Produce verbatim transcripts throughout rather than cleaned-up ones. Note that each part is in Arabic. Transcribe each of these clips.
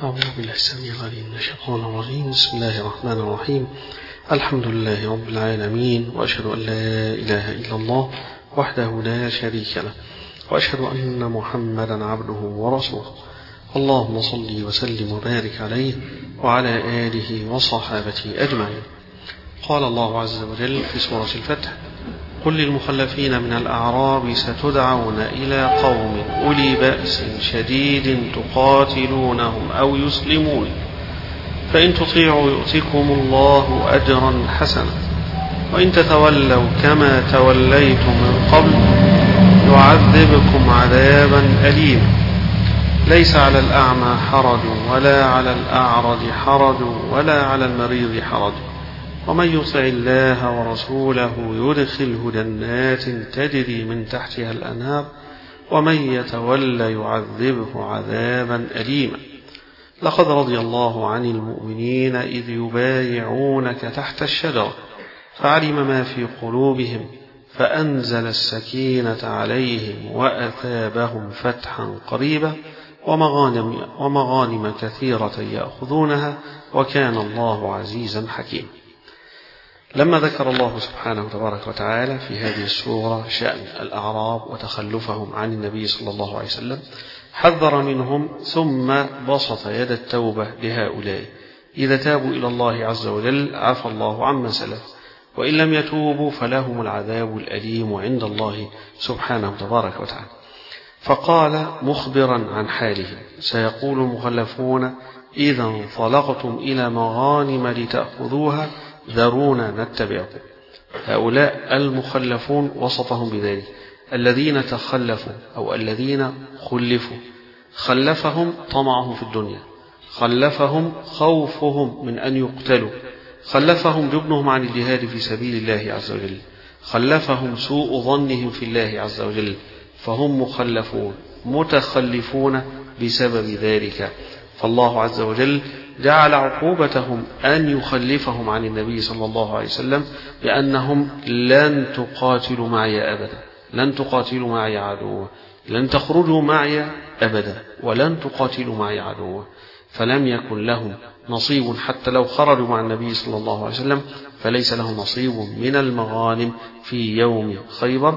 أعوذ بالله السميع العليم من الشيطان الرجيم. بسم الله الرحمن الرحيم. الحمد لله رب العالمين، وأشهد أن لا إله إلا الله وحده لا شريك له، وأشهد أن محمدا عبده ورسوله. اللهم صل وسلم وبارك عليه وعلى آله وصحابته أجمعين. قال الله عز وجل في سورة الفتح: قل للمخلفين من الأعراب ستدعون إلى قوم أولي بأس شديد تقاتلونهم أو يسلمون، فإن تطيعوا يؤتكم الله أجرا حسنا، وإن تتولوا كما توليتم من قبل يعذبكم عذابا أليما. ليس على الأعمى حرج ولا على الأعرج حرج ولا على المريض حرج، ومن يطع الله ورسوله يدخله جنات تجري من تحتها الأنهار، ومن يتولى يعذبه عذابا أليما. لقد رضي الله عن المؤمنين إذ يبايعونك تحت الشجرة فعلم ما في قلوبهم فأنزل السكينة عليهم وأثابهم فتحا قريبا ومغانم, ومغانم كثيرة يأخذونها، وكان الله عزيزا حكيما. لما ذكر الله سبحانه تبارك وتعالى في هذه السورة شأن الأعراب وتخلفهم عن النبي صلى الله عليه وسلم، حذر منهم ثم بسط يد التوبة لهؤلاء. إذا تابوا إلى الله عز وجل عفى الله عما سلف، وإن لم يتوبوا فلهم العذاب الأليم عند الله سبحانه تبارك وتعالى. فقال مخبرا عن حالهم: سيقول المخلفون إذا انطلقتم إلى مغانم لتأخذوها ذرونا نتبعكم. هؤلاء المخلفون وصفهم بذلك: الذين تخلفوا أو الذين خلفوا. خلفهم طمعهم في الدنيا، خلفهم خوفهم من أن يقتلوا، خلفهم جبنهم عن الجهاد في سبيل الله عز وجل، خلفهم سوء ظنهم في الله عز وجل، فهم مخلفون متخلفون بسبب ذلك. فالله عز وجل جعل عقوبتهم أن يخلفهم عن النبي صلى الله عليه وسلم بأنهم لن تقاتلوا معي أبدا، لن تقاتلوا معي عدوا، لن تخرجوا معي أبدا، ولن تقاتلوا معي عدوا. فلم يكن لهم نصيب حتى لو خرجوا مع النبي صلى الله عليه وسلم، فليس لهم نصيب من المغانم في يوم خيبر.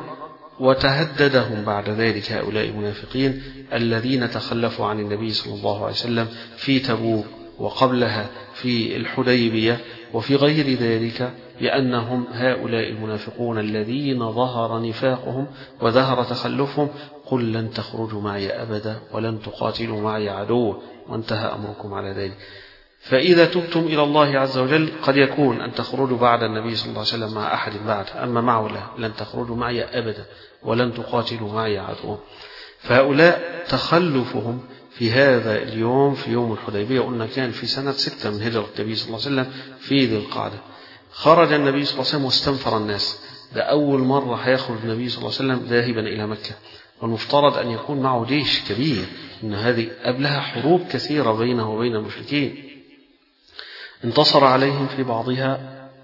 وتهددهم بعد ذلك هؤلاء المنافقين الذين تخلفوا عن النبي صلى الله عليه وسلم في تبوك وقبلها في الحديبية وفي غير ذلك، بأنهم هؤلاء المنافقون الذين ظهر نفاقهم وظهر تخلفهم: قل لن تخرجوا معي أبدا ولن تقاتلوا معي عدوا، وانتهى أمركم على ذلك. فإذا تبتم إلى الله عز وجل قد يكون أن تخرجوا بعد النبي صلى الله عليه وسلم مع أحد بعد، أما معه لا، لن تخرجوا معي أبدا ولن تقاتلوا معي عدوا. فهؤلاء تخلفهم في هذا اليوم في يوم الحديبية، قلنا كان في سنة ستة من هجرة النبي صلى الله عليه وسلم في ذي القعدة. خرج النبي صلى الله عليه وسلم واستنفر الناس. ده أول مرة هيخرج النبي صلى الله عليه وسلم ذاهبا إلى مكة، والمفترض أن يكون معه جيش كبير، إن هذه قبلها حروب كثيرة بينه وبين المشركين. انتصر عليهم في بعضها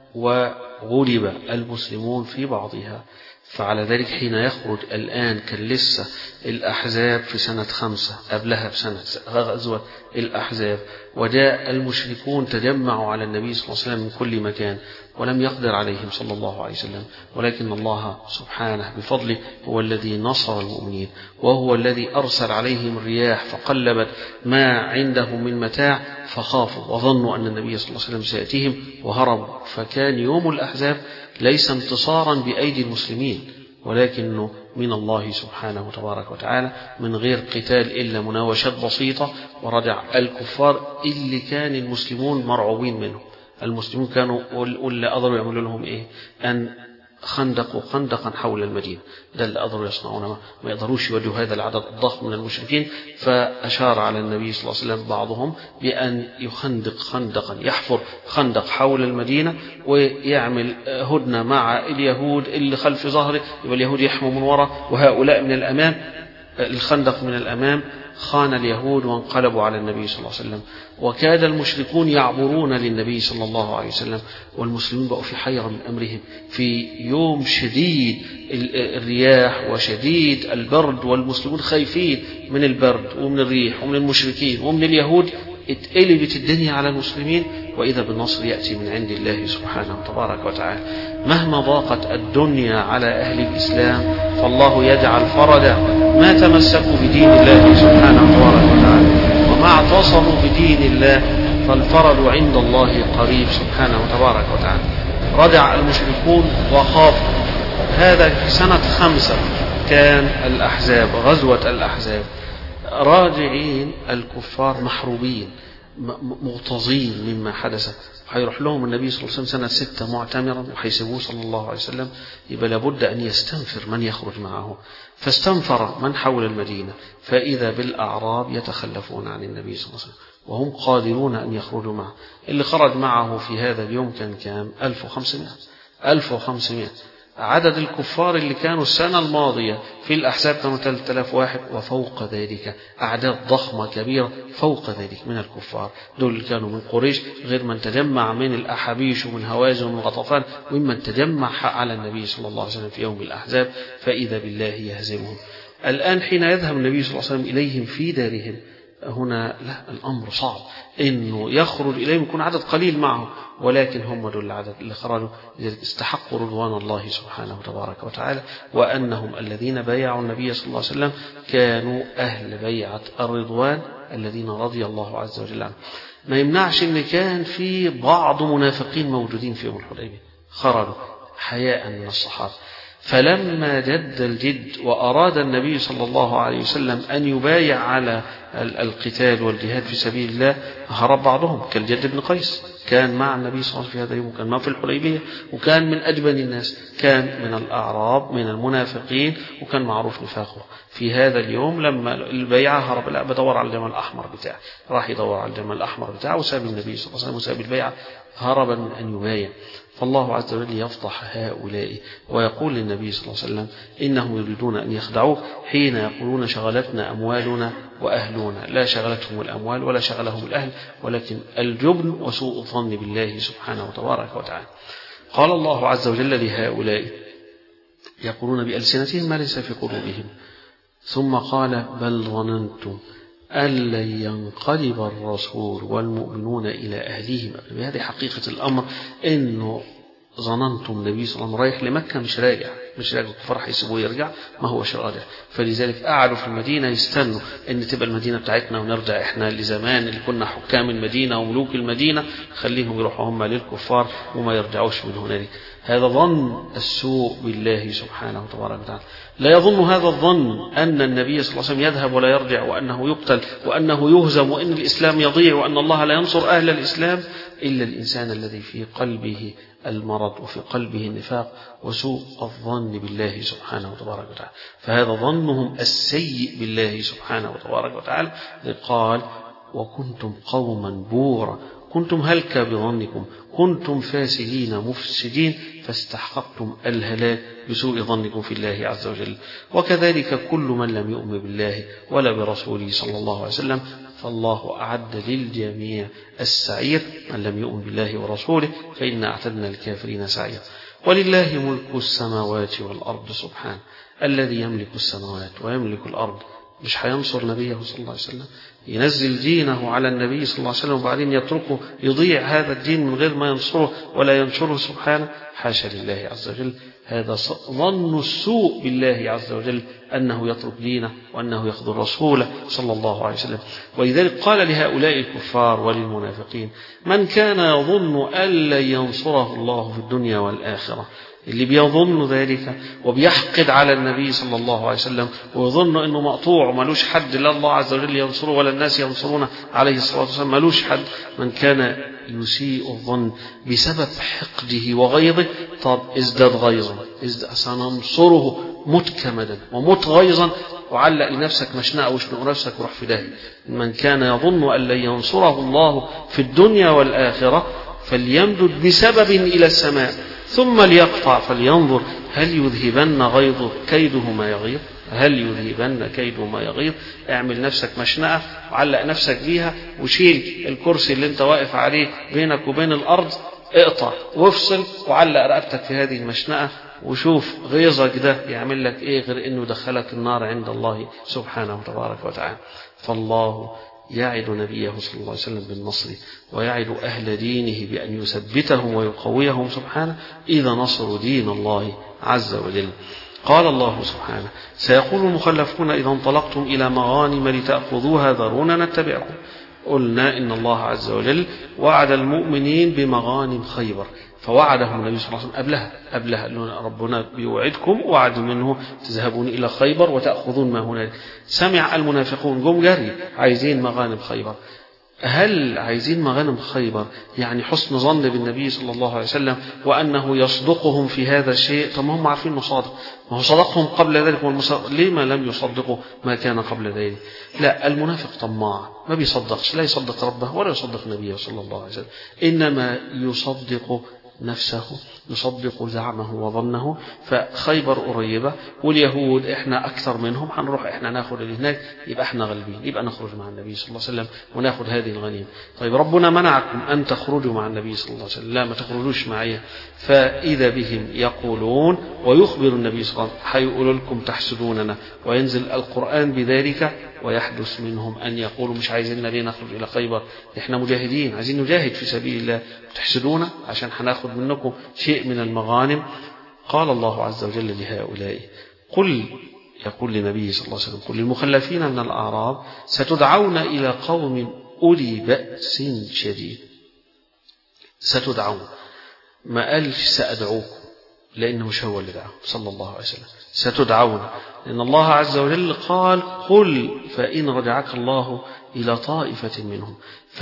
وغلب المسلمون في بعضها. فعلى ذلك حين يخرج الآن كان لسه الأحزاب في سنة خمسة، قبلها بسنة غزوة الأحزاب، وجاء المشركون تجمعوا على النبي صلى الله عليه وسلم من كل مكان، ولم يقدر عليهم صلى الله عليه وسلم، ولكن الله سبحانه بفضله هو الذي نصر المؤمنين، وهو الذي أرسل عليهم الرياح فقلبت ما عندهم من متاع، فخافوا وظنوا أن النبي صلى الله عليه وسلم سيأتيهم وهربوا. فكان يوم الأحزاب ليس انتصارا بأيدي المسلمين، ولكنه من الله سبحانه تبارك وتعالى، من غير قتال إلا مناوشات بسيطة، ورجع الكفار اللي كان المسلمون مرعوبين منهم. المسلمون كانوا واللي قدروا يعملوا لهم إيه؟ أن خندقوا خندقا حول المدينة، ده اللي قدروا يصنعونه، ما يقدروش يواجهوا هذا العدد الضخم من المشركين. فأشار على النبي صلى الله عليه وسلم بعضهم بأن يخندق خندقا، يحفر خندق حول المدينة ويعمل هدنة مع اليهود اللي خلف ظهره، يبقى اليهود يحموا من وراء وهؤلاء من الأمام. الخندق من الأمام خان اليهود وانقلبوا على النبي صلى الله عليه وسلم، وكاد المشركون يعبرون للنبي صلى الله عليه وسلم، والمسلمين بقوا في حيرة من أمرهم في يوم شديد الرياح وشديد البرد، والمسلمون خايفين من البرد ومن الريح ومن المشركين ومن اليهود اتقلبت الدنيا على المسلمين، وإذا بالنصر يأتي من عند الله سبحانه تبارك وتعالى. مهما ضاقت الدنيا على أهل الإسلام فالله يجعل فرجا ما تمسكوا بدين الله سبحانه تبارك وتعالى، وما اعتصموا بدين الله فالفرج عند الله قريب سبحانه تبارك وتعالى. رجع المشركون وخافوا. هذا في سنة خمسة كان الأحزاب، غزوة الأحزاب، راجعين الكفار محروبين مغتاظين مما حدث. هيروح لهم النبي صلى الله عليه وسلم سنة ستة معتمرا وهيسيبوه صلى الله عليه وسلم، يبقى لابد أن يستنفر من يخرج معه. فاستنفر من حول المدينة، فإذا بالأعراب يتخلفون عن النبي صلى الله عليه وسلم وهم قادرون أن يخرجوا معه. اللي خرج معه في هذا اليوم كان كام؟ ألف وخمسمائة. ألف وخمسمائة. عدد الكفار اللي كانوا السنة الماضية في الأحزاب كانوا ثلاثة آلاف واحد، وفوق ذلك أعداد ضخمة كبيرة فوق ذلك من الكفار. دول اللي كانوا من قريش، غير من تجمع من الأحابيش ومن هوازن ومن غطفان، ومن تجمع على النبي صلى الله عليه وسلم في يوم الأحزاب، فإذا بالله يهزمهم. الآن حين يذهب النبي صلى الله عليه وسلم إليهم في دارهم، هنا لا، الأمر صعب إنه يخرج إليهم يكون عدد قليل معه، ولكن هم دول العدد اللي خرجوا، استحقوا رضوان الله سبحانه وتبارك وتعالى، وأنهم الذين بايعوا النبي صلى الله عليه وسلم كانوا أهل بيعة الرضوان الذين رضي الله عز وجل عنهم. ما يمنعش إن كان في بعض منافقين موجودين في يوم الحديبية خرجوا حياء من الصحابة. فلما جد الجد وأراد النبي صلى الله عليه وسلم أن يبايع على القتال والجهاد في سبيل الله، هرب بعضهم كالجد بن قيس، كان مع النبي صلى الله عليه وسلم في هذا اليوم، وكان معه في الحديبية، وكان من أجبن الناس، كان من الأعراب من المنافقين، وكان معروف نفاقه. في هذا اليوم لما البيعة هرب، لا بدور على الجمل الأحمر بتاعه، راح يدور على الجمل الأحمر بتاعه وساب النبي صلى الله عليه وسلم وساب البيعة هربا من أن يبايع. فالله عز وجل يفضح هؤلاء ويقول للنبي صلى الله عليه وسلم إنهم يريدون أن يخدعوك حين يقولون شغلتنا أموالنا وأهلنا. لا شغلتهم الأموال ولا شغلهم الأهل، ولكن الجبن وسوء الظن بالله سبحانه وتبارك وتعالى. قال الله عز وجل لهؤلاء يقولون بألسنتهم ما ليس في قلوبهم، ثم قال بل ظننتم أن لن ينقلب الرسول والمؤمنون إلى أهليهم. بهذه حقيقة الأمر، إنه ظننتم النبي صلى الله عليه وسلم رايح لمكة مش راجع، مش راجع، الكفار هيسيبوه يرجع، ما هوش راجع. فلذلك قعدوا في المدينة يستنوا إن تبقى المدينة بتاعتنا ونرجع إحنا لزمان اللي كنا حكام المدينة وملوك المدينة، خليهم يروحوا هم للكفار وما يرجعوش من هنالك. هذا ظن السوء بالله سبحانه وتبارك وتعالى. لا يظن هذا الظن أن النبي صلى الله عليه وسلم يذهب ولا يرجع، وأنه يقتل، وأنه يهزم، وأن الإسلام يضيع، وأن الله لا ينصر أهل الإسلام، إلا الإنسان الذي في قلبه المرض وفي قلبه النفاق وسوء الظن بالله سبحانه وتبارك وتعالى. فهذا ظنهم السيء بالله سبحانه وتبارك وتعالى. قال وكنتم قوما بورا، كنتم هلك بظنكم، كنتم فاسدين مفسدين، فاستحققتم الهلاك بسوء ظنكم في الله عز وجل. وكذلك كل من لم يؤمن بالله ولا برسوله صلى الله عليه وسلم، فالله أعد للجميع السعير. من لم يؤمن بالله ورسوله فإنا أعتدنا للكافرين سعير. ولله ملك السماوات والأرض سبحانه، الذي يملك السماوات ويملك الأرض مش هينصر نبيه صلى الله عليه وسلم، ينزل دينه على النبي صلى الله عليه وسلم وبعدين يتركه يضيع هذا الدين من غير ما ينصره ولا ينشره سبحانه؟ حاشا لله عز وجل. هذا ظن السوء بالله عز وجل أنه يترك دينه وأنه يخذل رسوله صلى الله عليه وسلم. ولذلك قال لهؤلاء الكفار وللمنافقين من كان يظن أن لن ينصره الله في الدنيا والآخرة، اللي بيظن ذلك وبيحقد على النبي صلى الله عليه وسلم ويظن أنه مقطوع ومالوش حد لا الله عز وجل ينصره ولا الناس ينصرونه عليه الصلاة والسلام، مالوش حد. من كان يسيء الظن بسبب حقده وغيظه، طب ازداد غيظا، سننصره متكمدا ومتغيظا، وعلق لنفسك مشنقة واشنق نفسك وروح في داهية. من كان يظن أن لن ينصره الله في الدنيا والآخرة فليمدد بسبب إلى السماء ثم ليقطع فلينظر هل يذهبن غيظه كيده ما يغيظ، هل يذهبن كيده ما يغيظ. اعمل نفسك مشنقة وعلق نفسك بيها، وشيل الكرسي اللي انت واقف عليه بينك وبين الأرض، اقطع وافصل وعلق رقبتك في هذه المشنقة، وشوف غيظك ده يعمل لك ايه غير انه يدخلك النار عند الله سبحانه وتبارك وتعالى. فالله يعد نبيه صلى الله عليه وسلم بالنصر ويعد أهل دينه بأن يثبتهم ويقويهم سبحانه إذا نصروا دين الله عز وجل. قال الله سبحانه: سيقول المخلفون إذا انطلقتم إلى مغانم لتأخذوها ذرونا نتبعكم. قلنا إن الله عز وجل وعد المؤمنين بمغانم خيبر، فوعدهم النبي صلى الله عليه وسلم قبلها قبلها ربنا بيوعدكم وعد منه تذهبون إلى خيبر وتأخذون ما هنالك. سمع المنافقون قم جري عايزين مغانم خيبر. هل عايزين مغانم خيبر يعني حسن ظن بالنبي صلى الله عليه وسلم وأنه يصدقهم في هذا الشيء؟ طب ما هم عارفين انه صادق، ما هو صدقهم قبل ذلك، لما لم يصدقوا ما كان قبل ذلك؟ لا، المنافق طماع ما بيصدقش، لا يصدق ربه ولا يصدق نبيه صلى الله عليه وسلم، إنما يصدق نفسه، يصدق زعمه وظنه. فخيبر قريبة واليهود احنا اكثر منهم، هنروح احنا ناخذ اللي هناك، يبقى احنا غالبين، يبقى نخرج مع النبي صلى الله عليه وسلم وناخذ هذه الغنيمه. طيب ربنا منعكم ان تخرجوا مع النبي صلى الله عليه وسلم، لا ما تخرجوش معي. فاذا بهم يقولون ويخبر النبي صلى الله عليه وسلم هيقولوا لكم تحسدوننا، وينزل القرآن بذلك ويحدث منهم أن يقولوا مش عايزين ليه نخرج إلى خيبر، إحنا مجاهدين عايزين نجاهد في سبيل الله، تحسدونا عشان هناخد منكم شيء من المغانم. قال الله عز وجل لهؤلاء: قل، يقول لنبي صلى الله عليه وسلم: قل للمخلفين من الأعراب ستدعون إلى قوم أولي بأس شديد. ستدعون، ما قالش سأدعوكم، لأنه مش هو اللي دعاهم صلى الله عليه وسلم، ستدعون، لأن الله عز وجل قال: قل فإن رجعك الله إلى طائفة منهم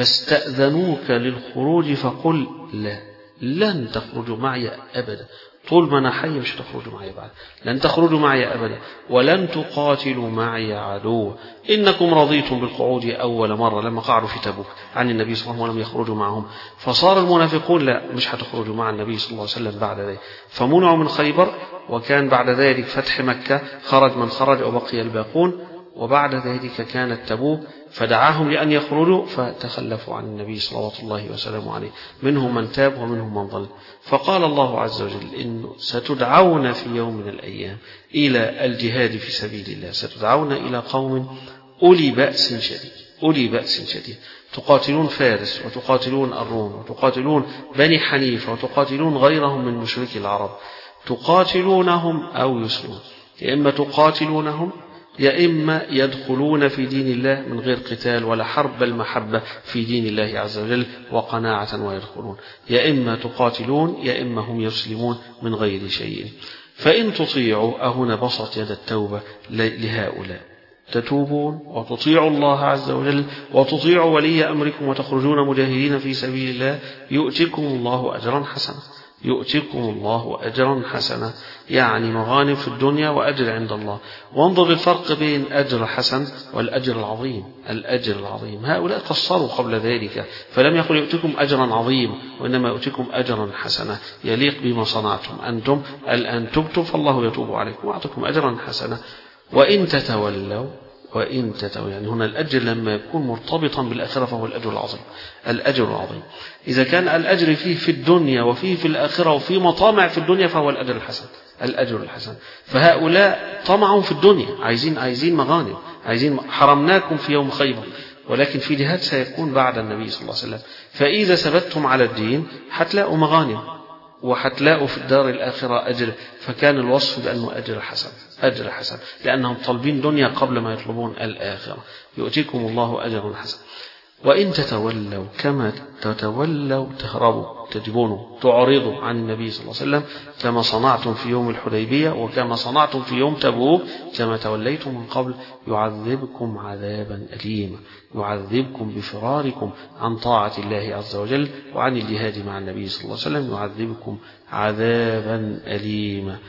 فاستأذنوك للخروج فقل لا، لن تخرجوا معي أبدا، طول ما أنا حي مش هتخرجوا معي بعد، لن تخرجوا معي أبدا، ولن تقاتلوا معي عدوا، إنكم رضيتم بالقعود أول مرة لما قعدوا في تبوك عن النبي صلى الله عليه وسلم ولم يخرجوا معهم، فصار المنافقون لا مش هتخرجوا مع النبي صلى الله عليه وسلم بعد ذلك، فمنعوا من خيبر، وكان بعد ذلك فتح مكة، خرج من خرج وبقي الباقون، وبعد ذلك كانت تبوك فدعاهم لأن يخرجوا فتخلفوا عن النبي صلوات الله وسلامه عليه، منهم من تاب ومنهم من ضل. فقال الله عز وجل إنه ستدعون في يوم من الأيام إلى الجهاد في سبيل الله، ستدعون إلى قوم أولي بأس شديد، أولي بأس شديد، تقاتلون فارس وتقاتلون الروم وتقاتلون بني حنيفة وتقاتلون غيرهم من مشركي العرب، تقاتلونهم أو يسلمون، يا إما تقاتلونهم يا إما يدخلون في دين الله من غير قتال ولا حرب، بل محبة في دين الله عز وجل وقناعة ويدخلون، يا إما تقاتلون يا إما هم يسلمون من غير شيء. فإن تطيعوا، أهنا بسط يد التوبة لهؤلاء، تتوبون وتطيعوا الله عز وجل وتطيعوا ولي أمركم وتخرجون مجاهدين في سبيل الله، يؤتكم الله أجرا حسنا، يؤتكم الله أجرا حسنا، يعني مغانم في الدنيا وأجر عند الله. وانظر الفرق بين أجر حسن والأجر العظيم، الأجر العظيم هؤلاء قصروا قبل ذلك، فلم يقل يؤتكم أجرا عظيما، وإنما يؤتكم أجرا حسنا يليق بما صنعتم أنتم، الآن تبتم فالله يتوب عليكم وأعطيكم أجرا حسنا. وإن تتولوا، وإن تتولوا يعني هنا الأجر لما يكون مرتبطا بالآخرة فهو الأجر العظيم، الأجر العظيم. إذا كان الأجر فيه في الدنيا وفيه في الآخرة وفيه مطامع في الدنيا فهو الأجر الحسن، الأجر الحسن. فهؤلاء طمعوا في الدنيا، عايزين عايزين مغانم، عايزين حرمناكم في يوم خيبر، ولكن في جهاد سيكون بعد النبي صلى الله عليه وسلم، فإذا ثبتتم على الدين هتلاقوا مغانم وهتلاقوا في الدار الآخرة أجر، فكان الوصف بأنه أجر حسن، أجر حسن، لأنهم طالبين دنيا قبل ما يطلبون الآخرة، يؤتيكم الله أجرا حسنا. وإن تتولوا، كما تتولوا تهربوا، تجبونوا، تعرضوا عن النبي صلى الله عليه وسلم، كما صنعتم في يوم الحديبية وكما صنعتم في يوم تبوك، كما توليتم من قبل، يعذبكم عذابا أليما، يعذبكم بفراركم عن طاعة الله عز وجل وعن الجهاد مع النبي صلى الله عليه وسلم، يعذبكم عذابا أليما.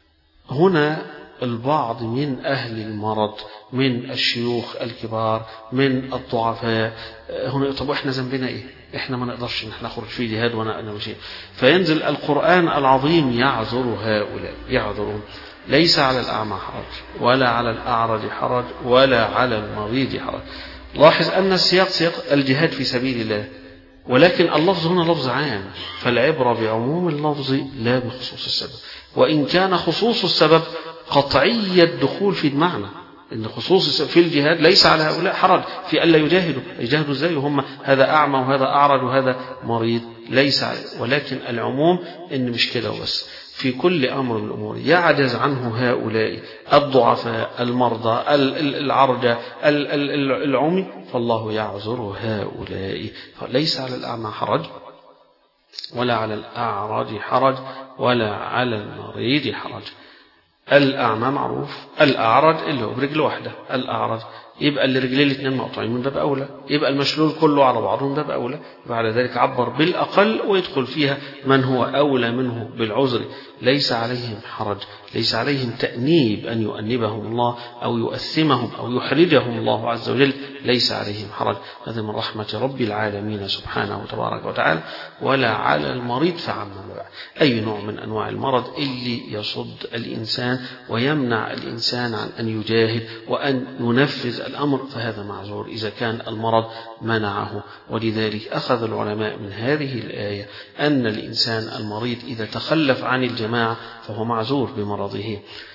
هنا البعض من أهل المرض، من الشيوخ الكبار، من الضعفاء، هنا طب إحنا ذنبنا إيه؟ إحنا ما نقدرش نحن نخرج في جهاد وأنا أنا مشي. فينزل القرآن العظيم يعذر هؤلاء، يعذرون، ليس على الأعمى حرج ولا على الأعرج حرج ولا على المريض حرج. لاحظ أن السياق سياق الجهاد في سبيل الله، ولكن اللفظ هنا لفظ عام، فالعبرة بعموم اللفظ لا بخصوص السبب، وإن كان خصوص السبب قطعي الدخول في المعنى، إن خصوص في الجهاد ليس على هؤلاء حرج في ألا يجاهدوا. يجاهدوا إزاي وهم هذا أعمى وهذا أعرج وهذا مريض؟ ليس عليه. ولكن العموم إن مش كده وبس، في كل أمر من الأمور يعجز عنه هؤلاء الضعفاء المرضى العرجى العمي، فالله يعذر هؤلاء. فليس على الأعمى حرج ولا على الأعرج حرج ولا على المريض حرج. الأعمى معروف، الأعرج اللي هو برجل واحدة، الأعرج يبقى اللي رجليه الاثنين مقطوعين من باب أولى، يبقى المشلول كله على بعضه من باب أولى. بعد ذلك عبر بالأقل ويدخل فيها من هو أولى منه بالعذر. ليس عليهم حرج، ليس عليهم تأنيب أن يؤنبهم الله أو يؤثمهم أو يحرجهم الله عز وجل، ليس عليهم حرج. هذا من رحمة رب العالمين سبحانه وتبارك وتعالى. ولا على المريض فعمم بقى أي نوع من أنواع المرض اللي يصد الإنسان ويمنع الإنسان عن أن يجاهد وأن ينفذ الأمر، فهذا معذور إذا كان المرض منعه. ولذلك أخذ العلماء من هذه الآية أن الإنسان المريض إذا تخلف عن الجماعة فهو معذور بمرضه.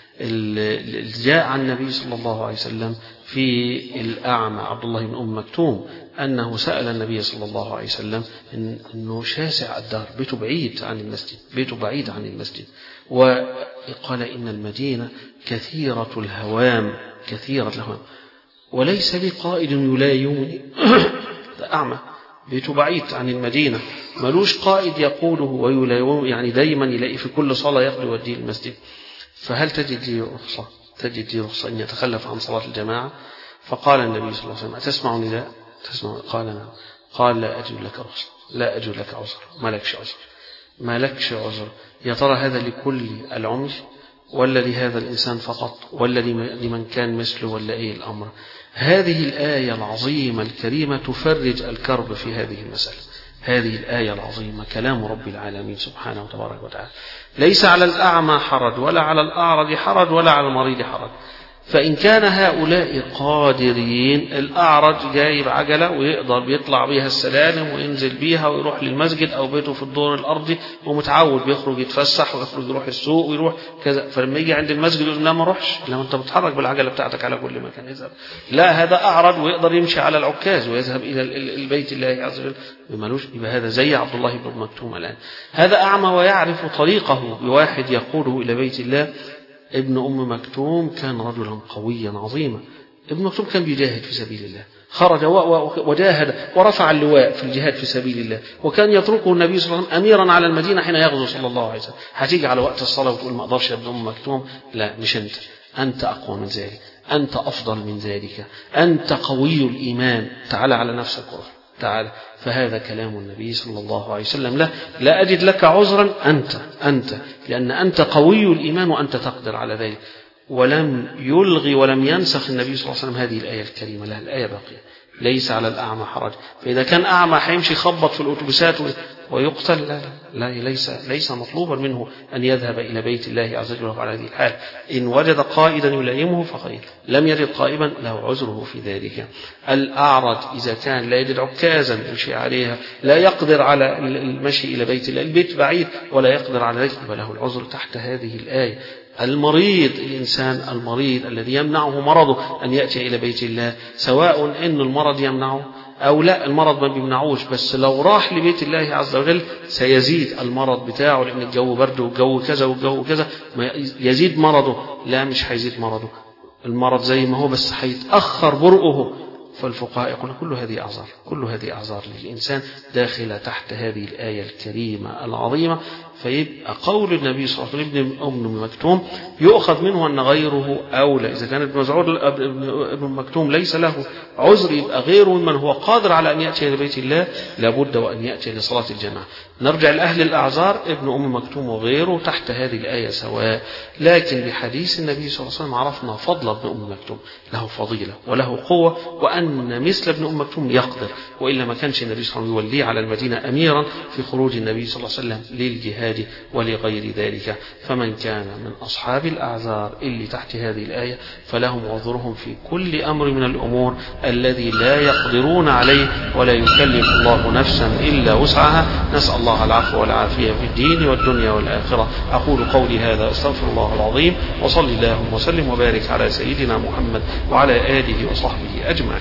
جاء عن النبي صلى الله عليه وسلم في الأعمى عبد الله بن أم مكتوم أنه سأل النبي صلى الله عليه وسلم إن أنه شاسع الدار، بيته بعيد عن المسجد، بيته بعيد عن المسجد، وقال إن المدينة كثيرة الهوام، كثيرة الهوام وليس لي قائد يلايمني. أعمى بيته بعيد عن المدينة، ملوش قائد يقوله ويلايمه، يعني دايما يلاقي في كل صلاة ياخده يوديه المسجد. فهل تجد لي رخصة، تجد لي رخصة أن يتخلف عن صلاة الجماعة؟ فقال النبي صلى الله عليه وسلم أتسمع نداء؟ تسمع؟ قال نعم. قال لا أجد لك رخصة، لا أجد لك عذر، ما لكش عذر، ما لكش عذر. يا ترى هذا لكل العمي ولا لهذا الإنسان فقط ولا لمن كان مثله ولا إيه الأمر؟ هذه الآية العظيمة الكريمة تفرج الكرب في هذه المسألة. هذه الآية العظيمة كلام رب العالمين سبحانه وتبارك وتعالى. ليس على الأعمى حرج ولا على الأعرج حرج ولا على المريض حرج. فإن كان هؤلاء قادرين، الأعرج جايب عجلة ويقدر بيطلع بيها السلالم وينزل بيها ويروح للمسجد أو بيته في الدور الأرضي ومتعود بيخرج يتفسح ويخرج يروح السوق ويروح كذا، فلما يجي عند المسجد يقول لا ما اروحش، لما أنت بتتحرك بالعجلة بتاعتك على كل مكان يذهب. لا، هذا أعرج ويقدر يمشي على العكاز ويذهب إلى البيت الله عز وجل بمالوش. يبقى هذا زي عبد الله بن مكتوم الآن. هذا أعمى ويعرف طريقه بواحد يقوده إلى بيت الله. ابن أم مكتوم كان رجلا قويا عظيما. ابن مكتوم كان بيجاهد في سبيل الله، خرج وجاهد ورفع اللواء في الجهاد في سبيل الله، وكان يتركه النبي صلى الله عليه وسلم أميرا على المدينة حين يغزو صلى الله عليه وسلم. هتيجي على وقت الصلاة وتقول ما أقدرش يا ابن أم مكتوم؟ لا، مش أنت، أنت أقوى من ذلك، أنت أفضل من ذلك، أنت قوي الإيمان، تعال على نفسك وروح تعالى. فهذا كلام النبي صلى الله عليه وسلم له، لا أجد لك عذرا، أنت أنت لأن أنت قوي الإيمان وأنت تقدر على ذلك. ولم يلغي ولم ينسخ النبي صلى الله عليه وسلم هذه الآية الكريمة، لا، الآية باقية. ليس على الأعمى حرج. فإذا كان أعمى حيمشي يخبط في الأتوبيسات ويقتل، لا, لا ليس ليس مطلوبا منه أن يذهب إلى بيت الله عز وجل على هذه الحال. إن وجد قائدا يلائمه فخير، لم يجد قائما له عذره في ذلك. الأعرج إذا كان لا يجد عكازا يمشي عليها، لا يقدر على المشي إلى بيت الله، البيت بعيد ولا يقدر على ذلك، فله العذر تحت هذه الآية. المريض، الإنسان المريض الذي يمنعه مرضه أن يأتي إلى بيت الله، سواء أن المرض يمنعه أو لا، المرض ما بيمنعوش، بس لو راح لبيت الله عز وجل سيزيد المرض بتاعه، لأن الجو برد والجو كذا والجو كذا، يزيد مرضه. لا، مش هيزيد مرضه، المرض زي ما هو بس هيتأخر برؤه. فالفقهاء يقولون كل هذه أعذار، كل هذه أعذار للإنسان داخلة تحت هذه الآية الكريمة العظيمة. فيبقى قول النبي صلى الله عليه وسلم ابن أم مكتوم يؤخذ منه أن غيره أولى. إذا كان ابن مسعود ابن مكتوم ليس له عذر، يبقى غيره ممن هو قادر على أن يأتي إلى بيت الله لابد وأن يأتي لصلاة الجماعة. نرجع لأهل الأعذار، ابن أم مكتوم وغيره تحت هذه الآية سواء. لكن بحديث النبي صلى الله عليه وسلم عرفنا فضل ابن أم مكتوم، له فضيلة وله قوة، وأن وأن مثل ابن أم مكتوم يقدر، وإلا ما كانش النبي صلى الله عليه وسلم يوليه على المدينة أميرا في خروج النبي صلى الله عليه وسلم للجهاد ولغير ذلك. فمن كان من أصحاب الأعذار اللي تحت هذه الآية فلهم عذرهم في كل أمر من الأمور الذي لا يقدرون عليه، ولا يكلف الله نفسا إلا وسعها. نسأل الله العفو والعافية في الدين والدنيا والآخرة. أقول قولي هذا أستغفر الله العظيم، وصلي اللهم وسلم وبارك على سيدنا محمد وعلى آله وصحبه أجمعين.